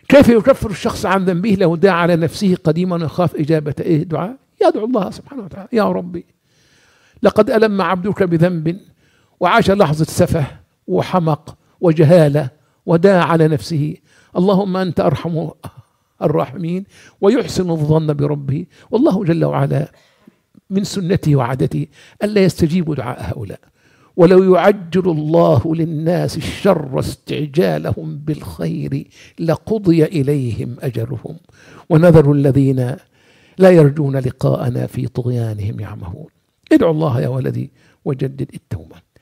كيف يكفر الشخص عن ذنبه لو دعا على نفسه قديما ويخاف إجابة دعاء؟ يدعو الله سبحانه وتعالى: يا ربي لقد ألم عبدك بذنب وعاش لحظة سفه وحمق وجهالة وداع على نفسه، اللهم أنت أرحم الراحمين، ويحسن الظن بربه، والله جل وعلا من سنته وعادته ألا يستجيب دعاء هؤلاء. ولو يعجل الله للناس الشر استعجالهم بالخير لقضي إليهم أجلهم ونذر الذين لا يرجون لقاءنا في طغيانهم يعمهون. ادعوا الله يا ولدي وجدد التوبة.